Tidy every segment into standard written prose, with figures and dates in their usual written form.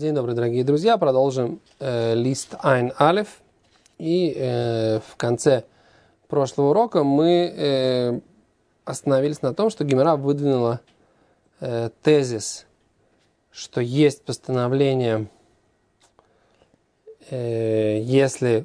День добрый, дорогие друзья. Продолжим лист Айн Алеф. И в конце прошлого урока мы остановились на том, что Гемара выдвинула тезис, что есть постановление, если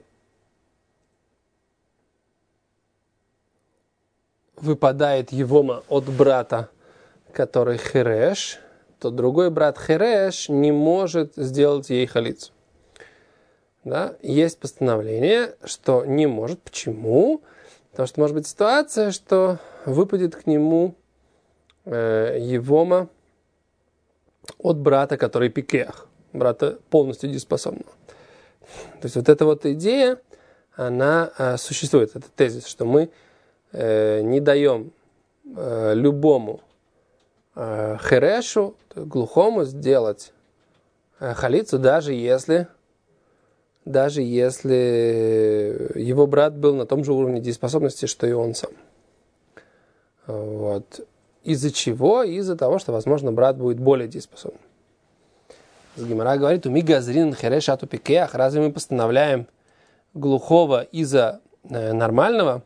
выпадает евома от брата, который хереш, то другой брат хереш не может сделать ей халицу. Да? Есть постановление, что не может. Почему? Потому что может быть ситуация, что выпадет к нему евома от брата, который пикех, брата полностью дееспособного. То есть вот эта вот идея, она существует, это тезис, что мы не даем любому херешу, глухому, сделать халицу, даже если его брат был на том же уровне дееспособности, что и он сам. Вот. Из-за чего? Из-за того, что, возможно, брат будет более дееспособным. Гемара говорит, уми газрин хереш ату пикеах, разве мы постановляем глухого из-за нормального?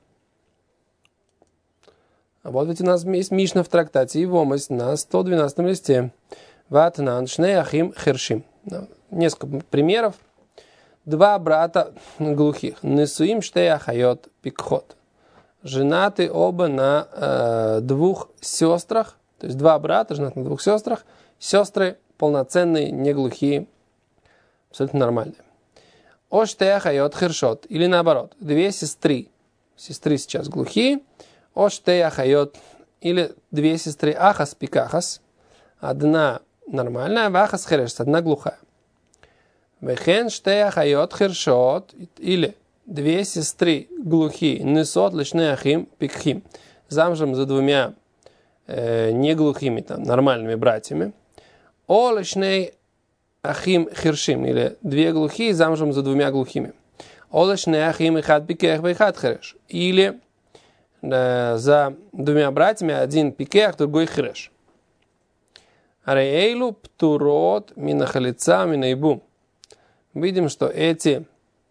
Вот ведь у нас есть Мишна в трактате Евомость на 112 листе. Ватнан шней ахим хершим. Несколько примеров. Два брата глухих. Несуим штей ахайот пикхот. Женаты оба на двух сестрах. То есть два брата женаты на двух сестрах. Сестры полноценные, не глухие. Абсолютно нормальные. О штей ахайот хершот. Или наоборот. Две сестры. Сестры сейчас глухие. О штей ахайот. Или две сестры ахас пикахас. Одна нормальная, вахас хереш. Одна глухая. Вехен штей ахайот хершот. Или две сестры глухие. Несот лишней ахим пикхим. Замужем за двумя неглухими, там, нормальными братьями. О лишней ахим хершим. Или две глухие замужем за двумя глухими. О лишней ахим ихат пикех вейхат хереш. Или за двумя братьями, один пикех, другой хереш. Арейлу птурот минахалица минаибум. Видим, что эти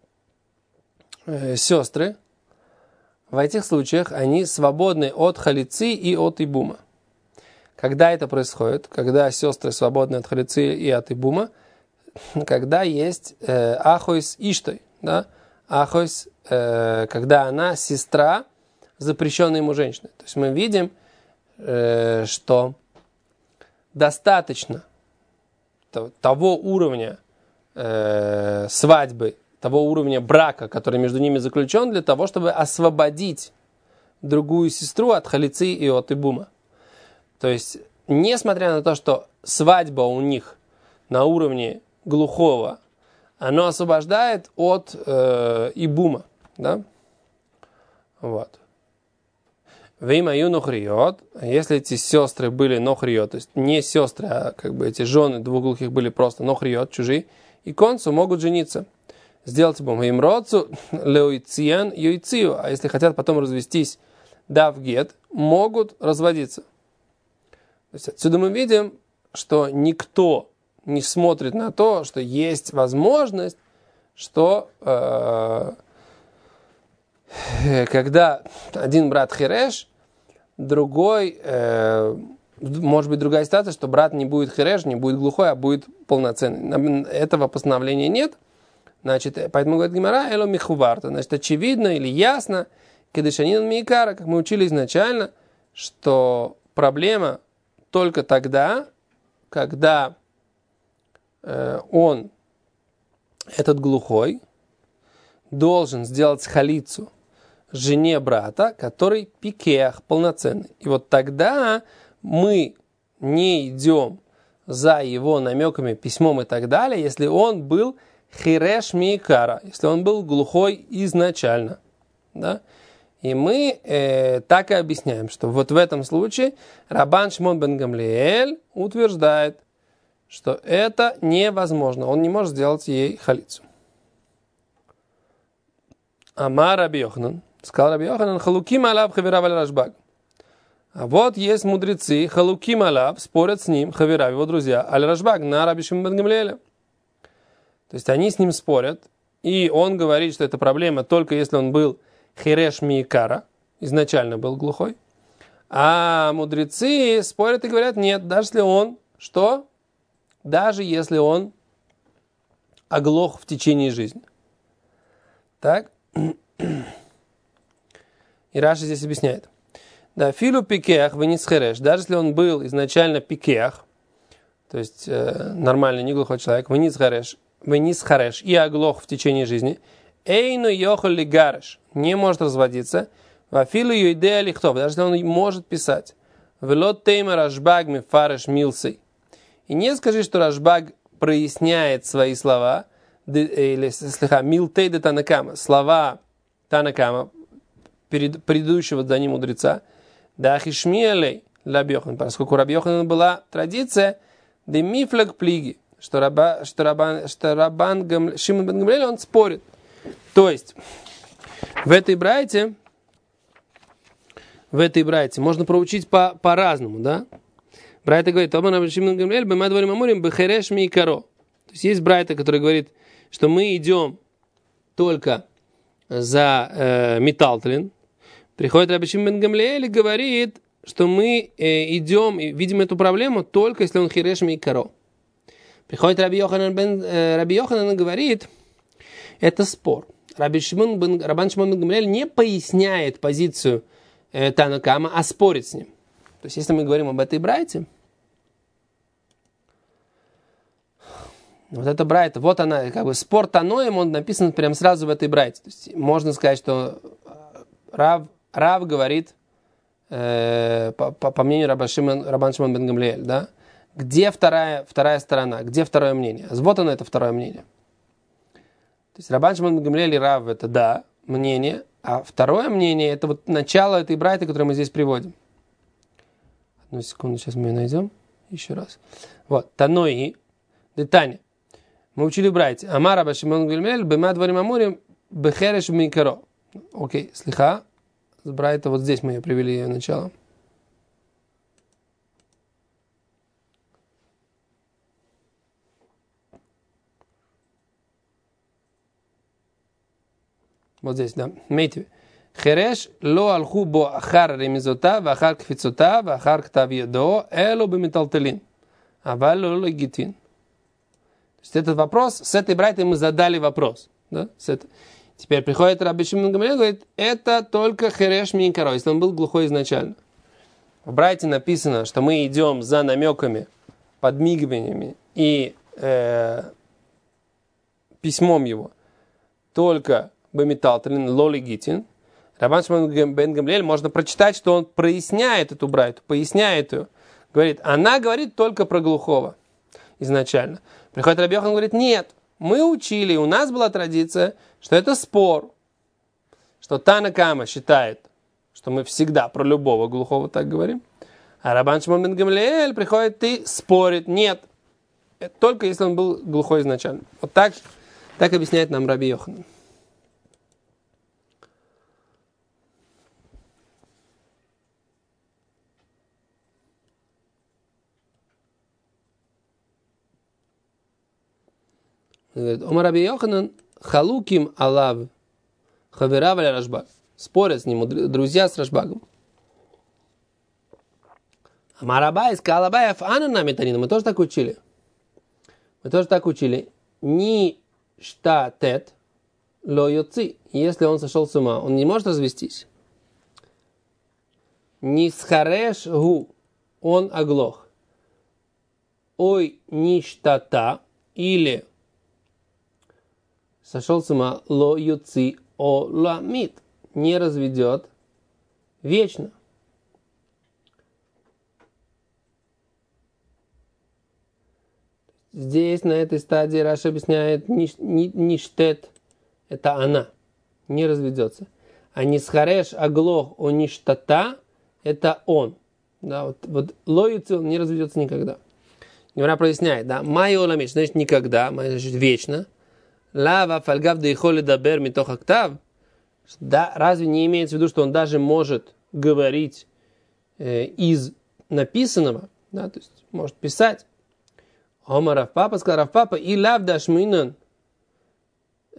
сестры в этих случаях, они свободны от халицы и от ибума. Когда это происходит? Когда сестры свободны от халицы и от ибума, когда есть ахойс иштой, да? Ахойс, когда она сестра запрещенной ему женщины. То есть мы видим, что достаточно того уровня свадьбы, того уровня брака, который между ними заключен, для того, чтобы освободить другую сестру от халицы и от ибума. То есть, несмотря на то, что свадьба у них на уровне глухого, она освобождает от ибума. Да? Вот. Веймаю нохриот, если эти сестры были нохриот, то есть не сестры, а как бы эти жены двух глухих были просто нохриот, чужие, и концу могут жениться. Сделать им родцу леуициан юицию, а если хотят потом развестись, дав гет, могут разводиться. То есть отсюда мы видим, что никто не смотрит на то, что есть возможность, что когда один брат хереш, другой, может быть другая ситуация, что брат не будет хереш, не будет глухой, а будет полноценный. Этого постановления нет. Значит, поэтому говорит Гемара, эло михуварта. Значит, очевидно или ясно, кедешанин миикара, как мы учили изначально, что проблема только тогда, когда он, этот глухой, должен сделать халицу жене брата, который пикех, полноценный. И вот тогда мы не идем за его намеками, письмом и так далее, если он был хиреш миикара, если он был глухой изначально. Да? И мы так и объясняем, что вот в этом случае Рабан Шимон бен Гамлиэль утверждает, что это невозможно. Он не может сделать ей халицу. Амар Раби Йоханан. Сказал Раби Йоханан, халуким алаб хавирав аль Рашбаг. А вот есть мудрецы, халуким алаб, спорят с ним, хавирав, его друзья, аль Рашбаг, на Раби Шимон бен Гамлиэля. То есть они с ним спорят, и он говорит, что это проблема только если он был хереш миикара, изначально был глухой. А мудрецы спорят и говорят, нет, даже если он, что? Даже если он оглох в течение жизни. Так? И Раши здесь объясняет. Да, филу пикеах вынес хереш, даже если он был изначально пикеах, то есть нормальный, не глухой человек, вынес хареш и оглох в течение жизни, эйну йохал ли гареш, не может разводиться, вафилу юидея лихтов, даже если он может писать, велот тейма рашбаг мифареш милсей. И не скажи, что Рашбаг проясняет свои слова, или слегка милтей де Танакама, слова Танакама, предыдущего до ним мудреца, да хишмиэлей Раби Йохан, поскольку у Раби Йохана была традиция, де мифлаг плиги, что Рабан Шимон бен Гамлиэль, он спорит. То есть, в этой брайте можно проучить по-разному, да? Брайта говорит, то есть Брайта, который говорит, что мы идем только за металтлин. Приходит Раби Шимон бен Гамлиэль и говорит, что мы идем и видим эту проблему только если он хереш микаро. Приходит Раби Йоханан и говорит, это спор. Рабан Шимон бен Гамлиэль не поясняет позицию Танакама, а спорит с ним. То есть, если мы говорим об этой брайте, вот эта брайта, вот она, как бы спор Таноем, он написан прямо сразу в этой брайте. То есть, можно сказать, что Рав говорит, по мнению Рабан Шимон бен Гамлиэль, да, где вторая сторона, где второе мнение. Вот оно, это второе мнение. То есть, Рабан Шимон бен Гамлиэль и Рав, это да, мнение, а второе мнение, это вот начало этой брайты, которую мы здесь приводим. Одну секунду, сейчас мы ее найдем. Еще раз. Вот. Танои. Детаня. Мы учили в брайте. Амар Раби Шимон бен Гамлиэль бема дворим амурим бехереш микаро. Окей, слиха. С брайта вот здесь мы ее привели, ее начало. Вот здесь, да. Мейтви. Хереш ло алху бо ахар ремизота, вахар кфицота, вахар ктав едо, эло бемиталтелин. Аваль ло легитин. То есть этот вопрос, с этой брайтой мы задали вопрос. Да? Теперь приходит Раби Шимон бен Гамлиэль и говорит, это только хереш микаро, если он был глухой изначально. В брайте написано, что мы идем за намеками, подмигиваниями и письмом его только бемиталтелин, ло легитин. Рабан Шимон бен Гамлиэль можно прочитать, что он проясняет эту брайту, поясняет ее. Говорит, она говорит только про глухого изначально. Приходит Раби Йохан и говорит, нет, мы учили, у нас была традиция, что это спор, что Танакама считает, что мы всегда про любого глухого так говорим. А Рабан Шимон бен Гамлиэль приходит и спорит, нет, только если он был глухой изначально. Вот так объясняет нам Раби Йохан. Омар Раби Йоханан халуким алав хаверав аля Рашбаг. Спорят с ним друзья с Рашбагом. Омар Абай сказал Абаев анана метанина. Мы тоже так учили. Ни штатет ло йоци. Если он сошел с ума, он не может развестись. Ни схареш гу. Он оглох. Ой ни штата. Или сошел с ума, ло юци о ламит, не разведет вечно. Здесь, на этой стадии, Раши объясняет, ништет, это она, не разведется. А нисхареш оглох о ништата, это он. Да, вот ло юци, он не разведется никогда. Гемара проясняет, да, майо ламит, значит никогда, значит вечно. Лава фальгав да ихоли дабер митох актав. Да, разве не имеется в виду, что он даже может говорить из написанного, да, то есть может писать. Омар Равпапа сказал Равпапа, и лав дашминан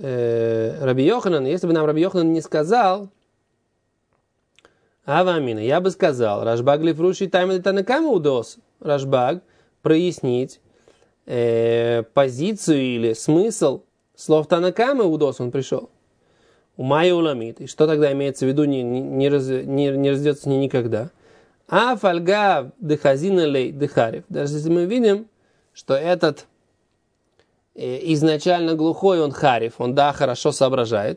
Раби Йоханан, если бы нам Раби Йоханан не сказал, Авамина, я бы сказал, Рашбаг лифруши тайма танакама удос. Рашбаг прояснить позицию или смысл слов Танакамы удос, он пришел. У Майя уламит. И что тогда имеется в виду, не раздется с ней никогда. А фальга дехазина лей дехарев. Даже если мы видим, что этот изначально глухой, он хариф, он да, хорошо соображает,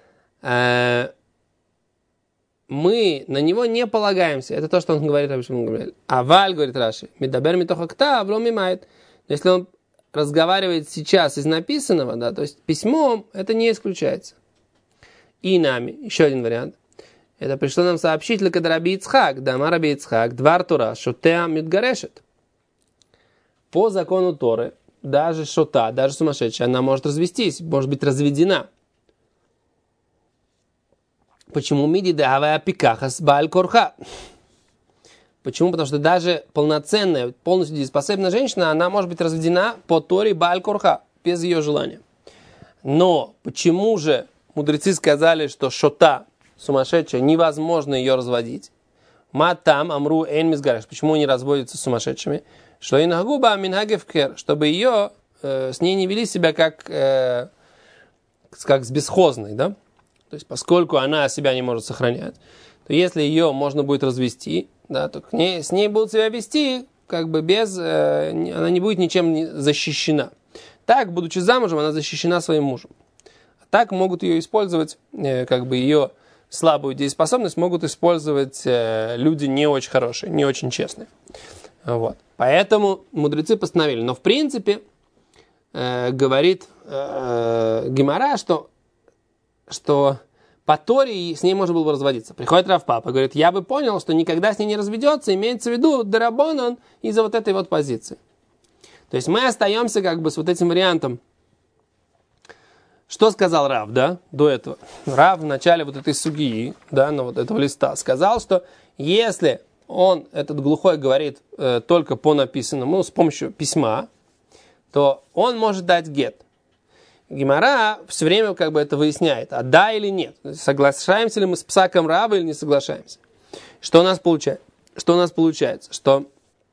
мы на него не полагаемся. Это то, что он говорит, а Валь, говорит Раши, медабер митохакта, влом имает. Если он разговаривает сейчас из написанного, да, то есть письмом, это не исключается. И нами, еще один вариант. Это пришло нам сообщить лекад Раби Ицхак, дама Раби Ицхак, двар Тора, шотеа мидгарешет. По закону Торы, даже шота, даже сумасшедшая, она может развестись, может быть разведена. Почему миди давая пикахас баль корха? Почему? Потому что даже полноценная, полностью дееспособная женщина, она может быть разведена по Торе баль корха, без ее желания. Но почему же мудрецы сказали, что шота, сумасшедшая, невозможно ее разводить? Матам амру эн мизгареш. Почему они разводятся с сумасшедшими? Что и нагуба минагевкер, чтобы ее с ней не вели себя как с бесхозной, да? То есть, поскольку она себя не может сохранять, то если ее можно будет развести, да, то с ней будут себя вести, как бы она не будет ничем защищена. Так, будучи замужем, она защищена своим мужем. А так могут ее использовать, как бы ее слабую дееспособность могут использовать люди не очень хорошие, не очень честные. Вот. Поэтому мудрецы постановили. Но в принципе, говорит Гемара, что по Торе с ней можно было бы разводиться. Приходит Рав Папа, говорит, я бы понял, что никогда с ней не разведется, имеется в виду Дарабонан из-за вот этой вот позиции. То есть мы остаемся как бы с вот этим вариантом. Что сказал Рав, да, до этого? Рав в начале вот этой сугии, да, на вот этого листа, сказал, что если он, этот глухой, говорит только по написанному, с помощью письма, то он может дать гет. Гемара все время как бы это выясняет, а да или нет. Соглашаемся ли мы с псаком Рава или не соглашаемся. Что у нас получается? Что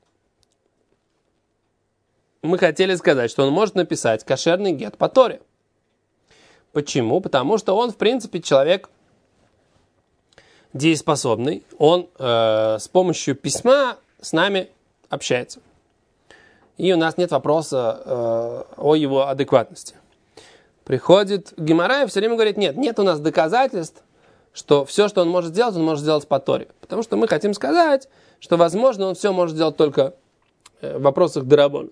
мы хотели сказать, что он может написать кошерный гет по Торе. Почему? Потому что он, в принципе, человек дееспособный. Он с помощью письма с нами общается. И у нас нет вопроса о его адекватности. Приходит Гемара и все время говорит, нет у нас доказательств, что все, что он может сделать по Торе. Потому что мы хотим сказать, что, возможно, он все может делать только в вопросах Дарабона.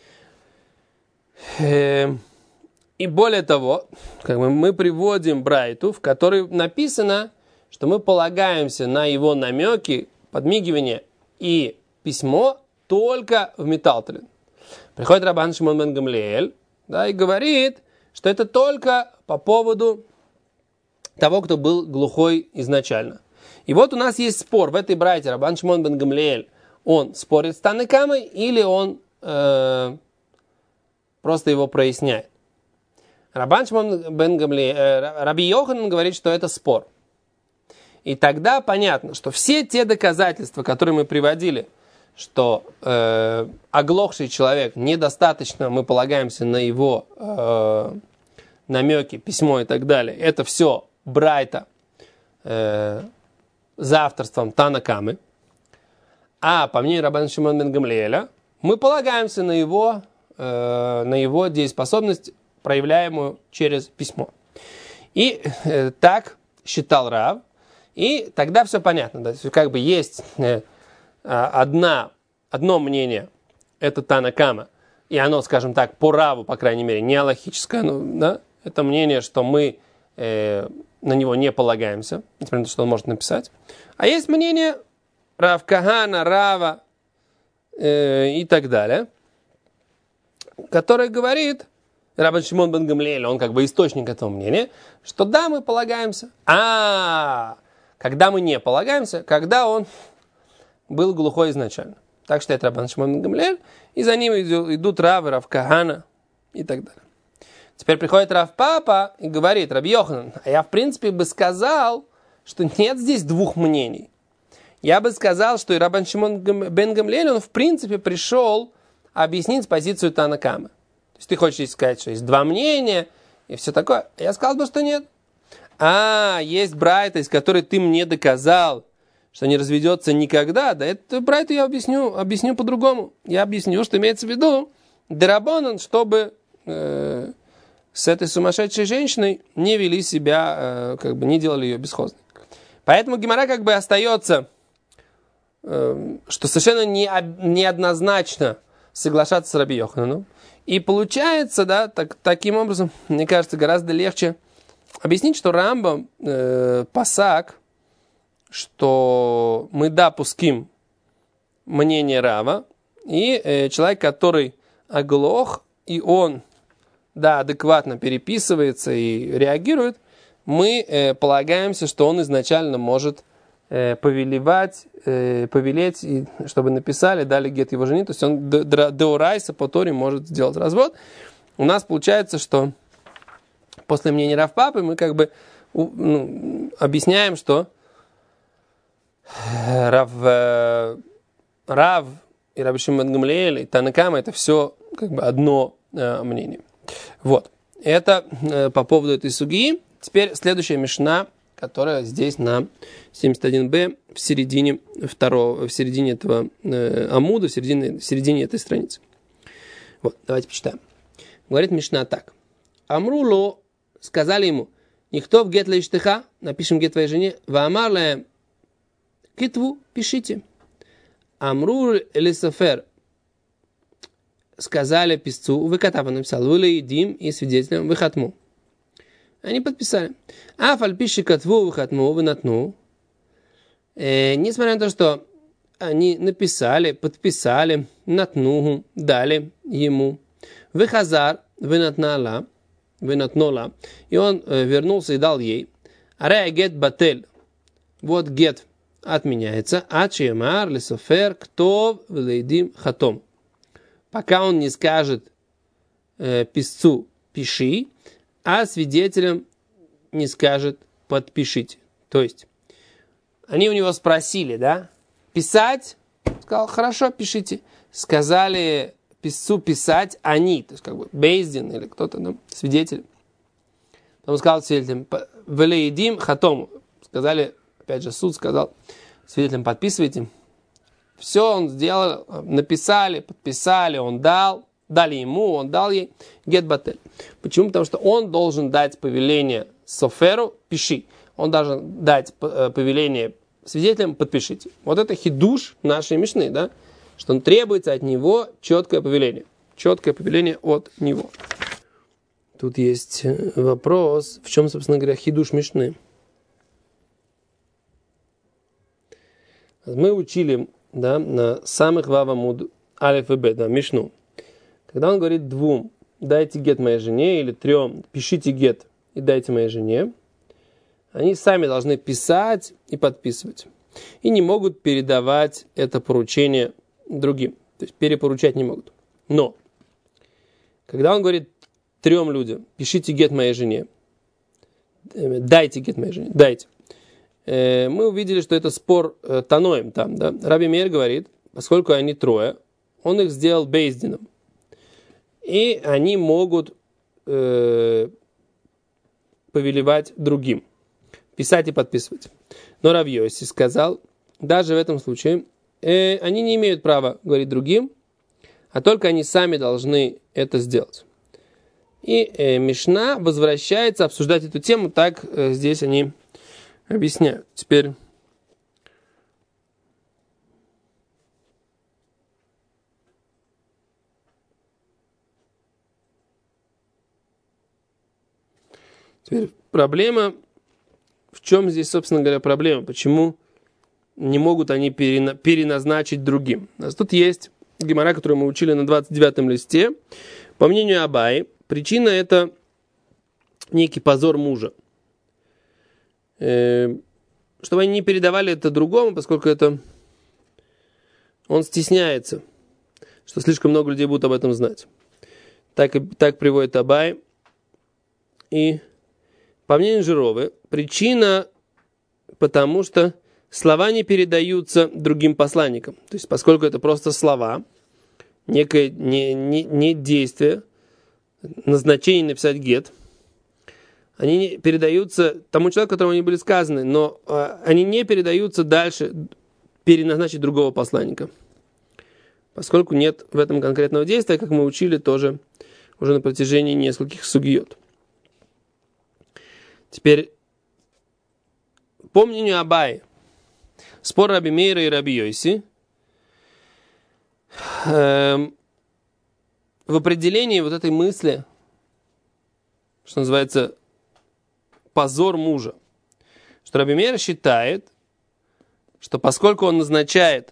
И более того, как бы мы приводим Брайту, в которой написано, что мы полагаемся на его намеки, подмигивание и письмо только в Металтрин. Приходит Рабан Шимон бен Гамлиэль, да, и говорит, что это только по поводу того, кто был глухой изначально. И вот у нас есть спор в этой брайте. Рабан Шимон бен Гамлиэль, он спорит с Танакамой или он просто его проясняет. Рабан Шимон бен Гамлиэль, Раби Йоханан говорит, что это спор. И тогда понятно, что все те доказательства, которые мы приводили, что оглохший человек недостаточно, мы полагаемся на его намеки, письмо и так далее, это все Брайта за авторством Танакамы. А по мнению Рабана Шимона бен Гамлиэля, мы полагаемся на его дееспособность, проявляемую через письмо. И так считал Рав, и тогда все понятно. Да? Как бы есть одно мнение, это Танакама, и оно, скажем так, по Раву, по крайней мере, не алахическое, да? Это мнение, что мы на него не полагаемся, несмотря на то, что он может написать. А есть мнение Рав Кахана, Рава и так далее, которое говорит, Рабан Шимон бен Гамлиэль, он как бы источник этого мнения, что да, мы полагаемся. Когда мы не полагаемся, когда он был глухой изначально. Так считает Рабан Шимон бен Гамлиэль, и за ним идут Равы, Рав Кахана и так далее. Теперь приходит Рав Папа и говорит: Раби Йоханан, а я в принципе бы сказал, что нет здесь двух мнений. Я бы сказал, что и Рабан Шимон бен Гамлиэль, он в принципе пришел объяснить позицию Тана Камы. То есть ты хочешь сказать, что есть два мнения и все такое. Я сказал бы, что нет. Есть брайта, из которой ты мне доказал, что не разведется никогда. Да это брайту я объясню по-другому. Я объясню, что имеется в виду Дерабонан, чтобы с этой сумасшедшей женщиной не вели себя, не делали ее бесхозной. Поэтому гемара остается, что совершенно неоднозначно соглашаться с Раби Йохананом. И получается, да, таким образом, мне кажется, гораздо легче объяснить, что Рамбам пасак, что мы пуским мнение Рава, и человек, который оглох, и он, адекватно переписывается и реагирует, мы полагаемся, что он изначально может повелеть, и чтобы написали, дали гет его жене, то есть он деорайса по Торе может сделать развод. У нас получается, что после мнения Рав Папы мы объясняем, что Рав и Раби Шимон бен Гамлиэль и Тана Кама это все одно мнение. Вот. Это по поводу этой суги. Теперь следующая мишна, которая здесь на 71b в середине этого амуда, в середине этой страницы. Вот, давайте почитаем. Говорит мишна так. Амруло, сказали ему, никто в гет леиштеха, напишем гет твоей жене, ваамар лаэм, китву, пишите. Амру лесофер, сказали писцу, выкатава написал, вы леидим и свидетелем, выхатму. Они подписали. Афальпиши катву выхатму вынатну. Несмотря на то, что они написали, подписали, натнугу, дали ему. Выхазар, вынатнола. И он вернулся и дал ей. Арея гет батель. Вот гет отменяется. Ачиемар лесофер ктов влейдим хатом. Пока он не скажет писцу пиши, а свидетелям не скажет подпишите. То есть, они у него спросили, писать? Сказал, хорошо, пишите. Сказали писцу писать они, то есть бейздин или кто-то, свидетель. Потом сказал свидетелям, велеидим хатому. Сказали, опять же, суд сказал свидетелям, подписывайте. Все он сделал, написали, подписали, он дал. Дали ему, он дал ей гет батель. Почему? Потому что он должен дать повеление соферу, пиши. Он должен дать повеление свидетелям, подпишите. Вот это хидуш нашей мишны, что он требуется от него четкое повеление. Четкое повеление от него. Тут есть вопрос, в чем, собственно говоря, хидуш мишны. Мы учили, на самых вавамуд алеф и бет, мишну. Когда он говорит двум, дайте гет моей жене, или трем, пишите гет и дайте моей жене, они сами должны писать и подписывать. И не могут передавать это поручение другим. То есть перепоручать не могут. Но, когда он говорит трем людям, пишите гет моей жене, дайте гет моей жене, дайте. Мы увидели, что это спор таноим там. Раби Меир говорит, поскольку они трое, он их сделал бейздином. И они могут повелевать другим. Писать и подписывать. Но Рав Йоси сказал, даже в этом случае, они не имеют права говорить другим, а только они сами должны это сделать. И Мишна возвращается обсуждать эту тему, так здесь они объясняют. Теперь проблема, в чем здесь, собственно говоря, проблема? Почему не могут они переназначить другим? У нас тут есть гемара, которую мы учили на 29-м листе. По мнению Абаи, причина это некий позор мужа. Чтобы они не передавали это другому, поскольку это он стесняется, что слишком много людей будут об этом знать. Так приводит Абай. И по мнению Жировы, причина, потому что слова не передаются другим посланникам. То есть, поскольку это просто слова, некое не действие, назначение написать гет, они не передаются тому человеку, которому они были сказаны, но они не передаются дальше переназначить другого посланника. Поскольку нет в этом конкретного действия, как мы учили тоже уже на протяжении нескольких сугьот. Теперь, по мнению Абаи, спор Раби Мейра и Раби Йоси в определении вот этой мысли, что называется позор мужа, что Раби Мейра считает, что поскольку он назначает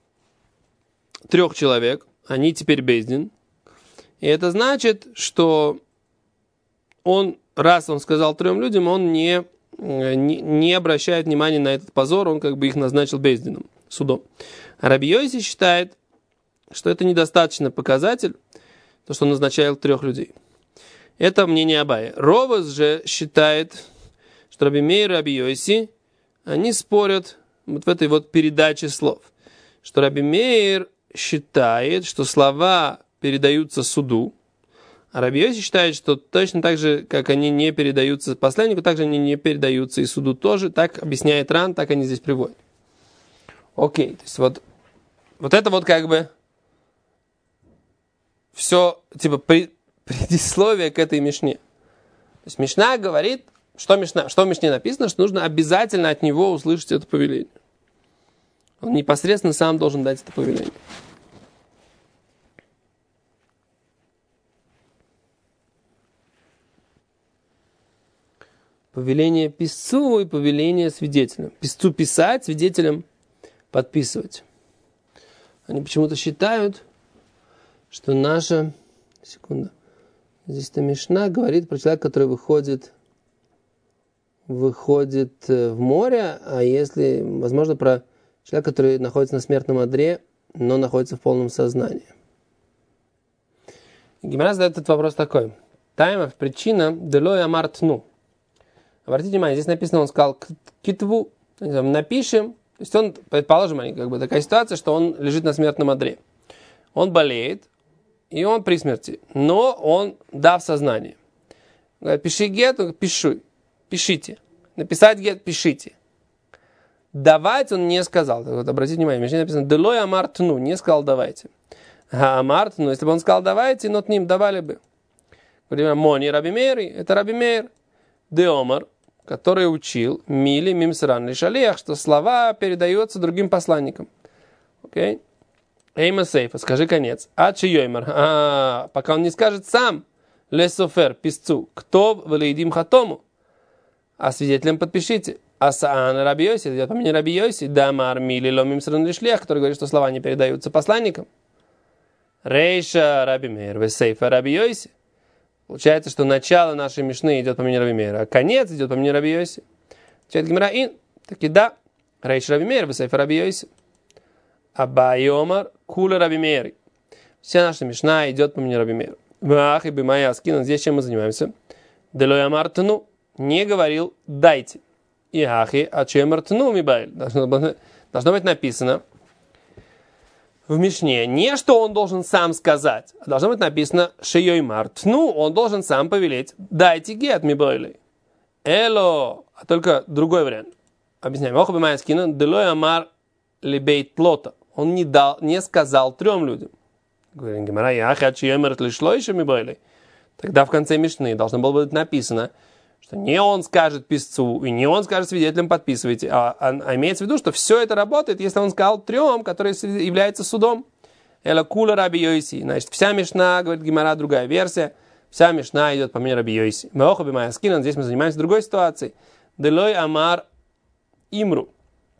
3 человек, они теперь бейздин, и это значит, что раз он сказал 3 людям, он не обращает внимания на этот позор, он как бы их назначил бейздином, судом. А Раби Йоси считает, что это недостаточно показатель, то, что он назначал 3 людей. Это мнение Абая. Ровас же считает, что Раби Мейр и Раби Йоси, они спорят вот в этой вот передаче слов. Что Раби Мейр считает, что слова передаются суду, а Раби Йоси считает, что точно так же, как они не передаются посланнику, так же они не передаются и суду тоже. Так объясняет Ран, так они здесь приводят. Окей, то есть вот это вот как бы все, типа, предисловие к этой Мишне. То есть Мишна говорит, что в Мишне написано, что нужно обязательно от него услышать это повеление. Он непосредственно сам должен дать это повеление. Повеление писцу и повеление свидетелям. Писцу писать, свидетелям подписывать. Они почему-то считают, что наша... Секунда. Здесь-то Мишна говорит про человека, который выходит в море, а если, возможно, про человека, который находится на смертном одре, но находится в полном сознании. Гемара задает этот вопрос такой. Таймов, причина делой амартну. Обратите внимание, здесь написано, он сказал китву, напишем. То есть он, предположим, как бы такая ситуация, что он лежит на смертном одре. Он болеет, и он при смерти, но он в сознании. Говорит, пиши гет, пишите. Написать гет, пишите. Давать он не сказал. Вот обратите внимание, в написано делой амартну, не сказал давайте. А амартну, если бы он сказал давайте, но ним давали бы. Говорим, мони Раби Мейри, это Раби Мейр. Деомар, который учил мили мимсран лишалех, что слова передаются другим посланникам. Окей? Эйма сейфа, скажи конец. Ачи йоймар, пока он не скажет сам, лесофер, писцу, кто валейдим хатому, а свидетелям подпишите. Асаан Раби Йоси, идет по мнению Раби Йоси, дамар мили ломим сран лишлех, который говорит, что слова не передаются посланникам. Рейша Раби Мейр, весейфа Раби Йоси. Получается, что начало нашей Мишны идет по мнению Раби Мейра, а конец идет по мнению Раби Йоси. Отвечает Гемара ин, таки да, Рейша Раби Мейр, весейфа Раби Йоси. Абай Омар, кула Раби Мейри. Вся наша Мишна идет по мнению Раби Мейра. Ах, и бимая аскина, здесь чем мы занимаемся? Делой амартну, не говорил дайте. И ахи, а чем артну мибайль. Должно быть написано в Мишне не, что он должен сам сказать, а должно быть написано шейой мартну, он должен сам повелеть дайте гет мибайль. Эло, а только другой вариант. Объясняем. Ох, бимая аскина, делой амар либейт лота. Он не сказал 3 людям. Говорим, Гемара, яхи, а чьей мертв лишло еще мибайль. Тогда в конце Мишны должно было быть написано, что не он скажет писцу, и не он скажет свидетелям подписывайте, а имеется в виду, что все это работает, если он сказал 3, которые являются судом. Эла кула Раби Йоси. Значит, вся Мишна, говорит Гемара, другая версия, вся Мишна идет по мнению Раби Йоси. Меохо бимая скинан, здесь мы занимаемся другой ситуацией. Делой амар имру.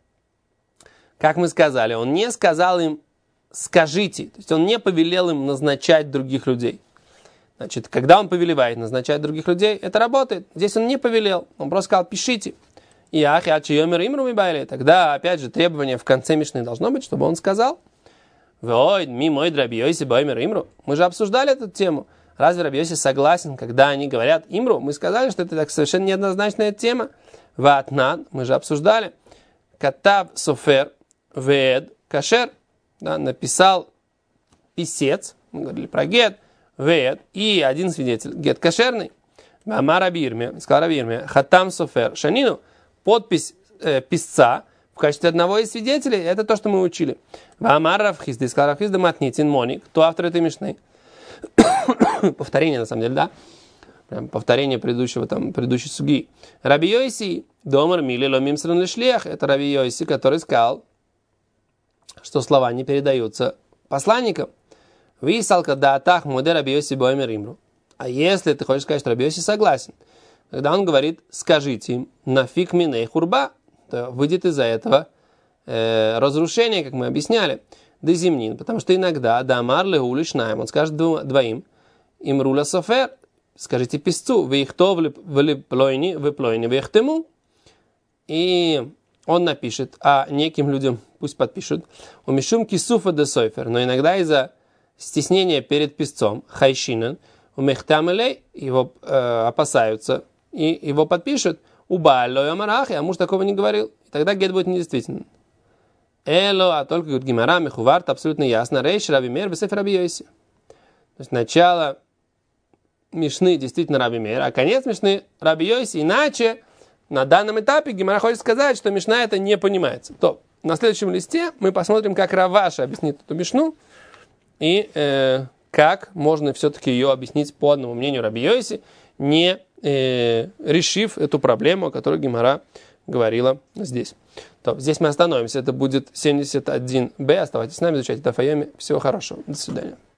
Как мы сказали, он не сказал им скажите, то есть он не повелел им назначать других людей. Значит, когда он повелевает назначать других людей, это работает. Здесь он не повелел, он просто сказал, пишите. И ахи ачи йомер имру мибайли. Тогда, опять же, требование в конце Мишны должно быть, чтобы он сказал. Мы же обсуждали эту тему. Разве Раби Йоси согласен, когда они говорят имру? Мы сказали, что это так совершенно неоднозначная тема. Ватнан, мы же обсуждали. Катав софер вед кашер. Да, написал писец, мы говорили про гет, вед, и один свидетель, гет кашерный. Амар Раби Ирмия, сказал Раби Ирмия, хатам софер шанину, подпись писца в качестве одного из свидетелей, это то, что мы учили. Амар Рав Хизда, сказал Рав Хизда матнитин моник, кто автор этой мишны? Повторение, на самом деле, да? Прям повторение предыдущей суги. Раби Йоси, домар мили ломим сран лишлех, это Раби Йоси, который сказал, что слова не передаются посланникам. Вы салка да атах моде Раби Йоси боэмер имру. А если ты хочешь сказать, что Раби Йоси согласен, когда он говорит, скажите им, нафиг миней хурба, то выйдет из-за этого разрушение, как мы объясняли, дезимнин, потому что иногда дамар легу лишнаем, он скажет двоим, имрула софер, скажите писцу, вы их то вы плойни, вы их тему, и он напишет, а неким людям пусть подпишут, умешум кисуфа де сойфер, но иногда из-за стеснения перед писцом, хайшинен, умехтамелей, его опасаются, и его подпишут, убалло амарахи, а муж такого не говорил, и тогда гет будет недействителен. Эло, а только говорит Гимара, Мехуварт, абсолютно ясно, Рейш, Раби Мейр, Бесефер Раби Йоси. То есть начало Мишны действительно Раби Мейр, а конец Мишны Раби Йоси, иначе на данном этапе Гимара хочет сказать, что Мишна это не понимается. То на следующем листе мы посмотрим, как Раваша объяснит эту Мишну, и как можно все-таки ее объяснить по одному мнению Раби Йоси, не решив эту проблему, о которой Гимара говорила здесь. То, здесь мы остановимся. Это будет 71Б. Оставайтесь с нами, изучайте Даф Йоми. Всего хорошего. До свидания.